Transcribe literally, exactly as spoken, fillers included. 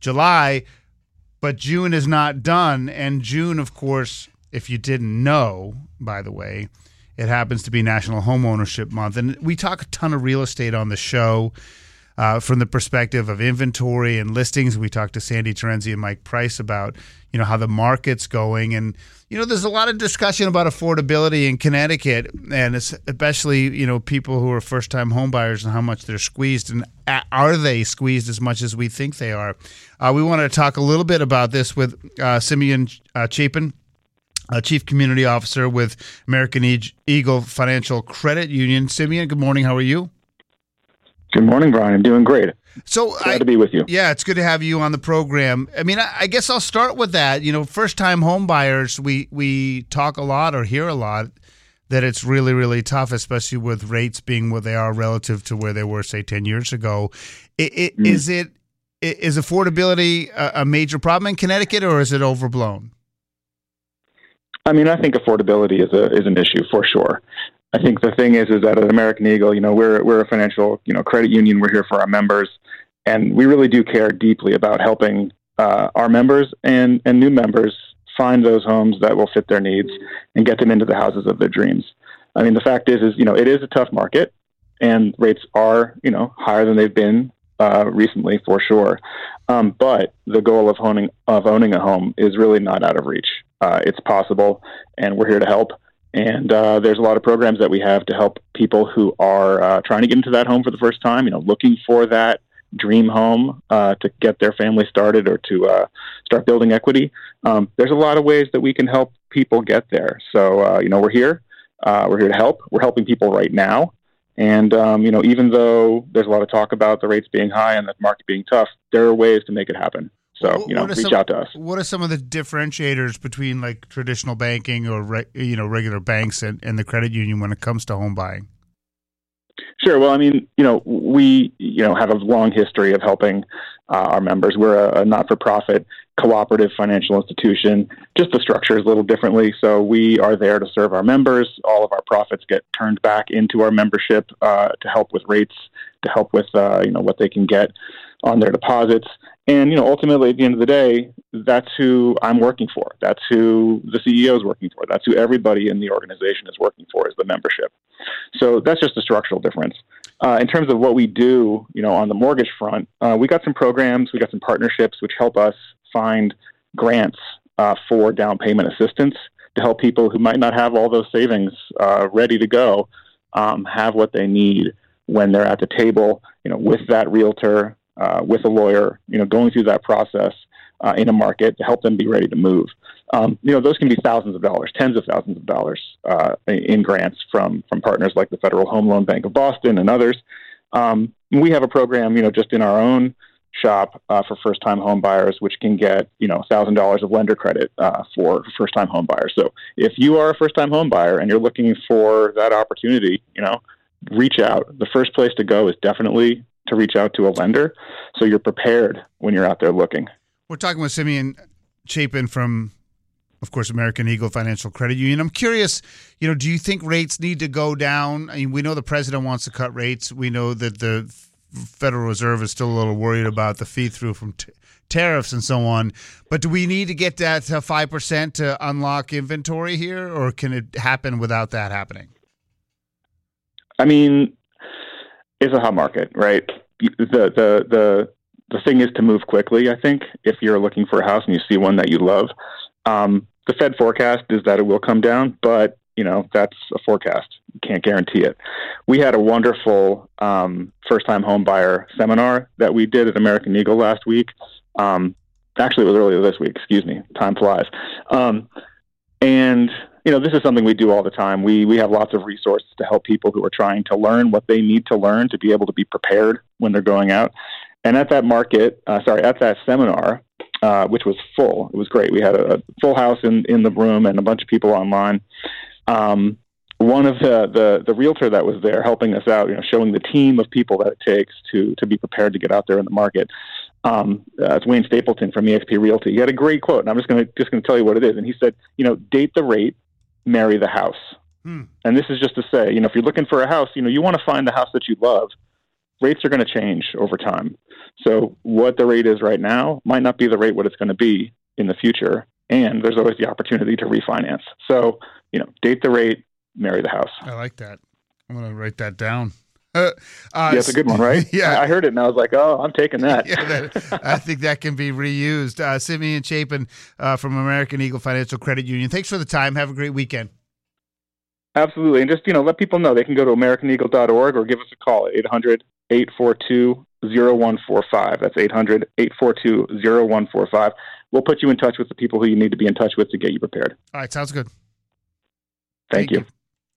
July, but June is not done. And June, of course, if you didn't know, by the way, it happens to be National Homeownership Month. And we talk a ton of real estate on the show uh, from the perspective of inventory and listings. We talked to Sandy Terenzi and Mike Price about, you know, how the market's going. And, you know, there's a lot of discussion about affordability in Connecticut, and it's especially, you know, people who are first-time home buyers and how much they're squeezed. And are they squeezed as much as we think they are? Uh, we want to talk a little bit about this with uh, Simeon uh, Chapin, Uh, Chief Community Officer with American Eagle Financial Credit Union. Simeon, good morning. How are you? Good morning, Brian. I'm doing great. So Glad I, to be with you. Yeah, it's good to have you on the program. I mean, I, I guess I'll start with that. You know, first-time home buyers, we, we talk a lot or hear a lot that it's really, really tough, especially with rates being where they are relative to where they were, say, ten years ago. It, it, mm. Is it is affordability a, a major problem in Connecticut, or is it overblown? I mean, I think affordability is a is an issue for sure. I think the thing is, is that at American Eagle, you know, we're we're a financial, you know, credit union. We're here for our members, and we really do care deeply about helping uh, our members and and new members find those homes that will fit their needs and get them into the houses of their dreams. I mean, the fact is, is you know, it is a tough market, and rates are, you know, higher than they've been uh, recently for sure. Um, but the goal of owning of owning a home is really not out of reach. Uh, it's possible, and we're here to help. And uh, there's a lot of programs that we have to help people who are uh, trying to get into that home for the first time, you know, looking for that dream home uh, to get their family started or to uh, start building equity. Um, there's a lot of ways that we can help people get there. So, uh, you know, we're here. Uh, we're here to help. We're helping people right now. And, um, you know, even though there's a lot of talk about the rates being high and the market being tough, there are ways to make it happen. So, you know, reach some, out to us. What are some of the differentiators between like traditional banking or, re, you know, regular banks and, and the credit union when it comes to home buying? Sure. Well, I mean, you know, we, you know, have a long history of helping uh, our members. We're a, a not-for-profit cooperative financial institution. Just the structure is a little differently. So we are there to serve our members. All of our profits get turned back into our membership uh, to help with rates, to help with, uh, you know, what they can get on their deposits. And, you know, ultimately, at the end of the day, that's who I'm working for. That's who the C E O is working for. That's who everybody in the organization is working for, is the membership. So that's just a structural difference. Uh, in terms of what we do, you know, on the mortgage front, uh, we got some programs, we got some partnerships which help us find grants uh, for down payment assistance to help people who might not have all those savings uh, ready to go um, have what they need when they're at the table, you know, with that realtor, Uh, with a lawyer, you know, going through that process uh, in a market to help them be ready to move. Um, you know, those can be thousands of dollars, tens of thousands of dollars uh, in grants from from partners like the Federal Home Loan Bank of Boston and others. Um, we have a program, you know, just in our own shop uh, for first-time home buyers, which can get, you know, one thousand dollars of lender credit uh, for first-time home buyers. So if you are a first-time home buyer and you're looking for that opportunity, you know, reach out. The first place to go is definitely to reach out to a lender, so you're prepared when you're out there looking. We're talking with Simeon Chapin from, of course, American Eagle Financial Credit Union. I'm curious, you know, do you think rates need to go down? I mean, we know the president wants to cut rates. We know that the Federal Reserve is still a little worried about the feed-through from t- tariffs and so on. But do we need to get that to five percent to unlock inventory here, or can it happen without that happening? I mean, it's a hot market, right? The, the the the thing is to move quickly, I think, if you're looking for a house and you see one that you love. Um, the Fed forecast is that it will come down, but, you know, that's a forecast. You can't guarantee it. We had a wonderful um, first-time home buyer seminar that we did at American Eagle last week. Um, actually, it was earlier this week. Excuse me. Time flies. Um, and you know, this is something we do all the time. We we have lots of resources to help people who are trying to learn what they need to learn to be able to be prepared when they're going out. And at that market, uh, sorry, at that seminar, uh, which was full, it was great. We had a, a full house in, in the room and a bunch of people online. Um, one of the, the the realtor that was there helping us out, you know, showing the team of people that it takes to to be prepared to get out there in the market. Um, uh, it's Wayne Stapleton from E X P Realty. He had a great quote, and I'm just going to just going to tell you what it is. And he said, you know, date the rate, marry the house. Hmm. And this is just to say, you know, if you're looking for a house, you know, you want to find the house that you love. rates are going to change over time. So what the rate is right now might not be the rate what it's going to be in the future. And there's always the opportunity to refinance. So, you know, date the rate, marry the house. I like that. I'm going to write that down. Uh, uh, yeah, it's a good one, right? Yeah. I heard it and I was like, oh, I'm taking that. yeah, that I think that can be reused. Uh, Simeon Chapin uh, from American Eagle Financial Credit Union. Thanks for the time. Have a great weekend. Absolutely. And just, you know, let people know they can go to american eagle dot org or give us a call at eight hundred, eight four two, zero one four five. That's eight hundred, eight four two, zero one four five. We'll put you in touch with the people who you need to be in touch with to get you prepared. All right. Sounds good. Thank, Thank you. you.